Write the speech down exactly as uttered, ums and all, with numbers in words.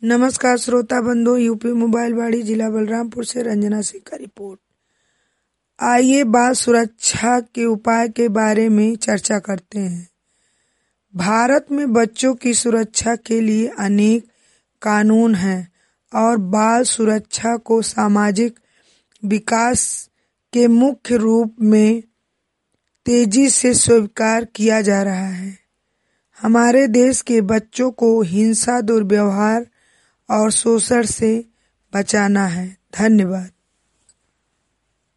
नमस्कार श्रोता बंधु, यूपी मोबाइल बाड़ी जिला बलरामपुर से रंजना सिंह का रिपोर्ट। आइए बाल सुरक्षा के उपाय के बारे में चर्चा करते हैं। भारत में बच्चों की सुरक्षा के लिए अनेक कानून हैं और बाल सुरक्षा को सामाजिक विकास के मुख्य रूप में तेजी से स्वीकार किया जा रहा है। हमारे देश के बच्चों को हिंसा, दुर्व्यवहार और शोषण से बचाना है। धन्यवाद।